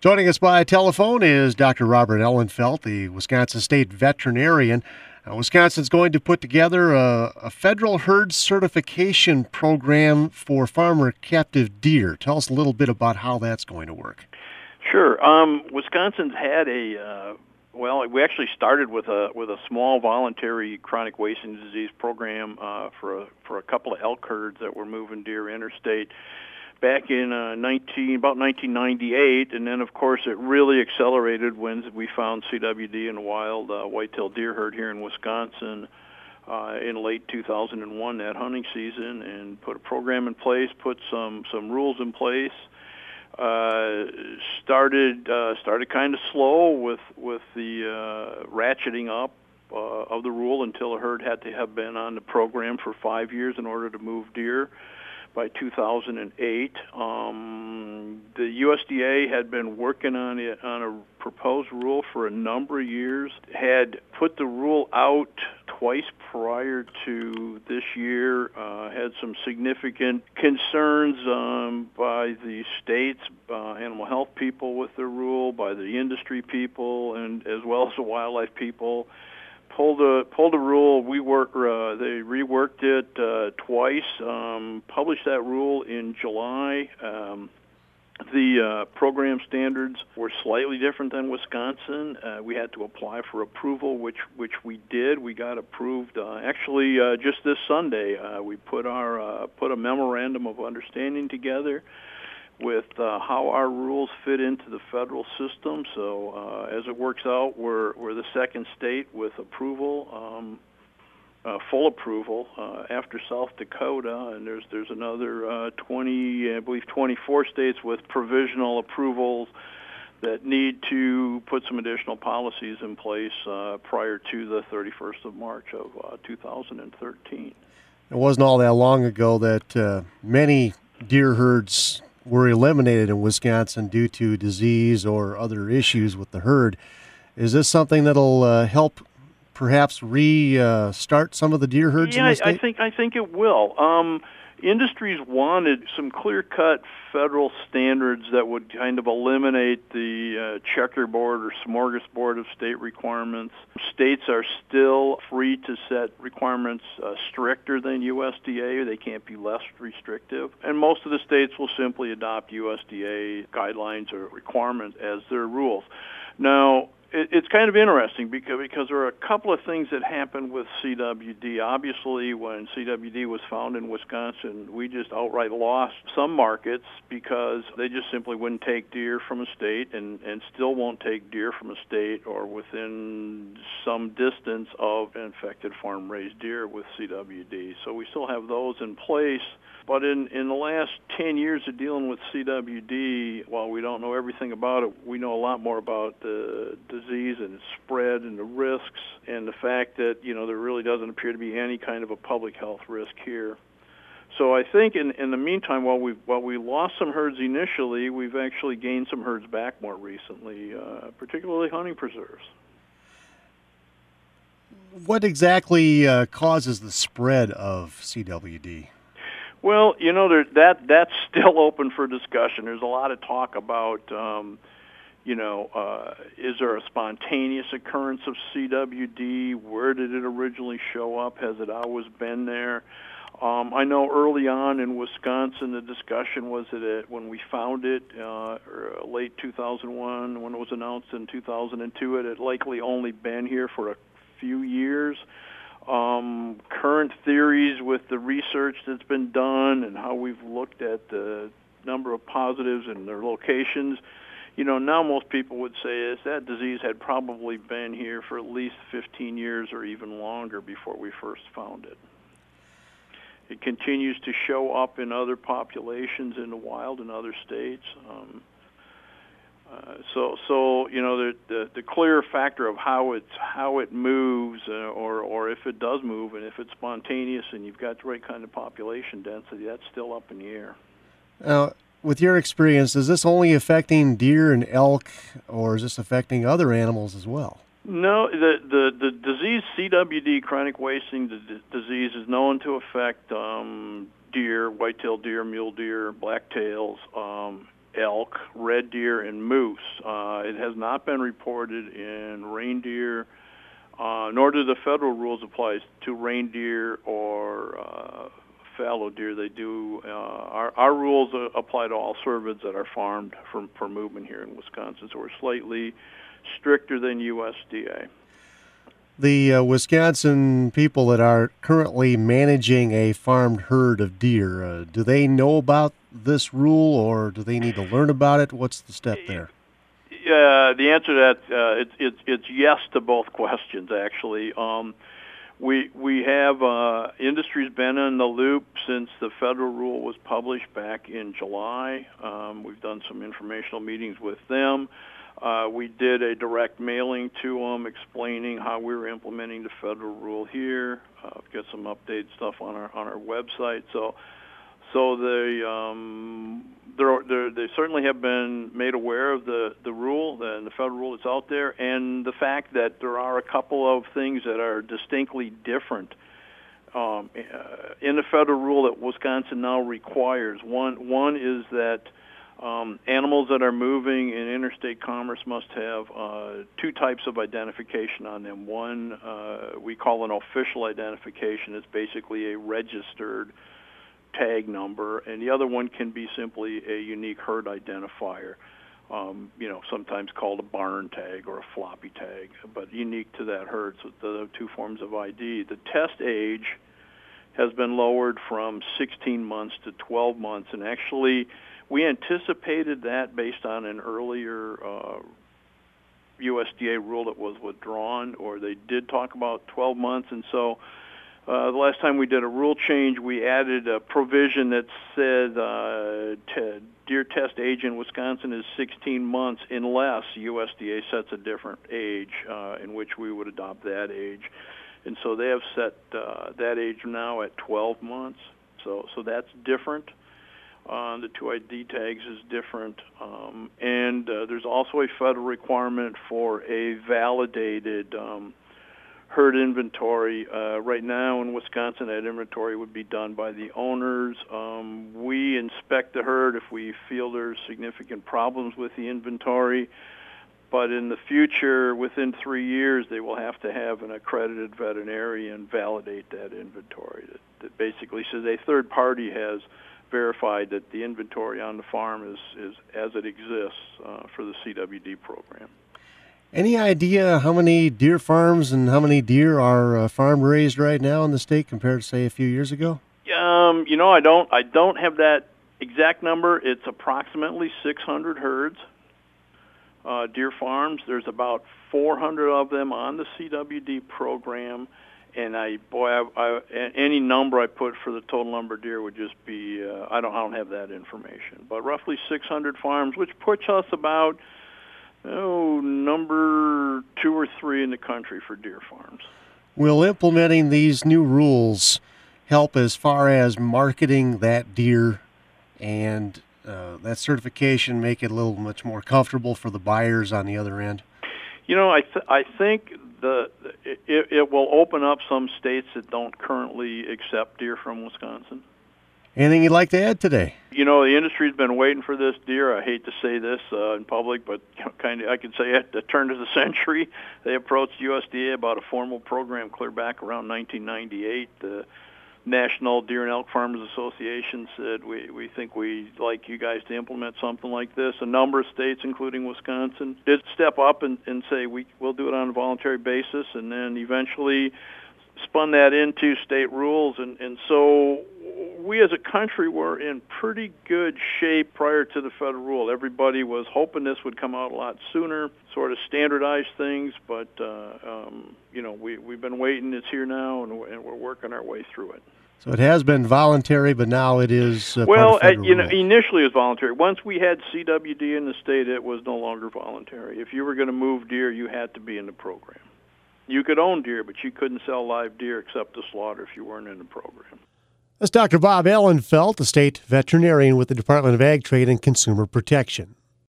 Joining us by telephone is Dr. Robert Ellenfelt, the Wisconsin State veterinarian. Wisconsin's going to put together a federal herd certification program for farmer captive deer. Tell us a little bit about how that's going to work. Sure. Wisconsin's had we actually started with a small voluntary chronic wasting disease program for a couple of elk herds that were moving deer interstate back in about 1998, and then of course it really accelerated when we found CWD in a wild white-tailed deer herd here in Wisconsin in late 2001, that hunting season, and put a program in place, put some rules in place. Started kind of slow with the ratcheting up of the rule until a herd had to have been on the program for 5 years in order to move deer. By 2008, the USDA had been working on a proposed rule for a number of years, had put the rule out twice prior to this year, had some significant concerns by the state's animal health people with the rule, by the industry people, and as well as the wildlife people. Pulled a rule. They reworked it twice. Published that rule in July. The program standards were slightly different than Wisconsin. We had to apply for approval, which we did. We got approved actually just this Sunday. We put a memorandum of understanding together with how our rules fit into the federal system. So as it works out, we're the second state with approval, full approval after South Dakota, and there's another 24 states with provisional approvals that need to put some additional policies in place prior to the 31st of March of 2013. It wasn't all that long ago that many deer herds were eliminated in Wisconsin due to disease or other issues with the herd. Is this something that'll help perhaps restart some of the deer herds in the state? I think it will. Industries wanted some clear-cut federal standards that would kind of eliminate the checkerboard or smorgasbord of state requirements. States are still free to set requirements stricter than USDA. They can't be less restrictive. And most of the states will simply adopt USDA guidelines or requirements as their rules. Now, it's kind of interesting because there are a couple of things that happened with CWD. Obviously, when CWD was found in Wisconsin, we just outright lost some markets because they just simply wouldn't take deer from a state and still won't take deer from a state or within some distance of infected farm-raised deer with CWD. So we still have those in place. But in the last 10 years of dealing with CWD, while we don't know everything about it, we know a lot more about the disease and its spread and the risks and the fact that, there really doesn't appear to be any kind of a public health risk here. So I think in the meantime, while we lost some herds initially, we've actually gained some herds back more recently, particularly hunting preserves. What exactly causes the spread of CWD? Well, that's still open for discussion. There's a lot of talk about, is there a spontaneous occurrence of CWD? Where did it originally show up? Has it always been there? I know early on in Wisconsin, the discussion was that when we found it, late 2001, when it was announced in 2002, it had likely only been here for a few years. Current theories with the research that's been done and how we've looked at the number of positives and their locations, now most people would say is that disease had probably been here for at least 15 years or even longer before we first found it. It continues to show up in other populations in the wild in other states. The clear factor of how it moves, or if it does move, and if it's spontaneous, and you've got the right kind of population density, that's still up in the air. With your experience, is this only affecting deer and elk, or is this affecting other animals as well? No, the disease CWD, chronic wasting disease, is known to affect deer, white-tailed deer, mule deer, blacktails. elk, red deer, and moose. It has not been reported in reindeer, nor do the federal rules apply to reindeer or fallow deer. They do. Our rules apply to all cervids that are farmed for movement here in Wisconsin, so we're slightly stricter than USDA. The Wisconsin people that are currently managing a farmed herd of deer, do they know about this rule, or do they need to learn about it? What's the step there? The answer to that, it's yes to both questions, actually. We have industry's been in the loop since the federal rule was published back in July. We've done some informational meetings with them. We did a direct mailing to them explaining how we were implementing the federal rule here. Got some updated stuff on our website. So they certainly have been made aware of the rule and the federal rule that's out there, and the fact that there are a couple of things that are distinctly different in the federal rule that Wisconsin now requires. One is that animals that are moving in interstate commerce must have two types of identification on them. One we call an official identification. It's basically a registered tag number, and the other one can be simply a unique herd identifier, sometimes called a barn tag or a floppy tag, but unique to that herd. So the two forms of ID. The test age has been lowered from 16 months to 12 months, and actually we anticipated that based on an earlier USDA rule that was withdrawn, or they did talk about 12 months, and so the last time we did a rule change, we added a provision that said deer test age in Wisconsin is 16 months unless USDA sets a different age in which we would adopt that age. And so they have set that age now at 12 months. So that's different. The two ID tags is different. And there's also a federal requirement for a validated herd inventory. Right now in Wisconsin, that inventory would be done by the owners. We inspect the herd if we feel there's significant problems with the inventory, but in the future, within 3 years, they will have to have an accredited veterinarian validate that inventory. That basically says a third party has verified that the inventory on the farm is as it exists for the CWD program. Any idea how many deer farms and how many deer are farm raised right now in the state compared to, say, a few years ago? I don't have that exact number. It's approximately 600 herds, deer farms. There's about 400 of them on the CWD program, and any number I put for the total number of deer would just be I don't have that information, but roughly 600 farms, which puts us about number 2 or 3 in the country for deer farms. Will implementing these new rules help as far as marketing that deer and that certification, make it a little much more comfortable for the buyers on the other end? I think it will open up some states that don't currently accept deer from Wisconsin. Anything you'd like to add today? The industry's been waiting for this deer. I hate to say this in public, but I could say at the turn of the century, they approached USDA about a formal program clear back around 1998. The National Deer and Elk Farmers Association said, we think we'd like you guys to implement something like this. A number of states, including Wisconsin, did step up and say we'll do it on a voluntary basis, and then eventually spun that into state rules. And so we as a country were in pretty good shape prior to the federal rule. Everybody was hoping this would come out a lot sooner, sort of standardize things, but we've been waiting. It's here now, and we're working our way through it. So it has been voluntary, but now it is part of federal rules. Initially it was voluntary. Once we had CWD in the state, it was no longer voluntary. If you were going to move deer, you had to be in the program. You could own deer, but you couldn't sell live deer except to slaughter if you weren't in the program. That's Dr. Bob Allenfelt, a state veterinarian with the Department of Ag Trade and Consumer Protection.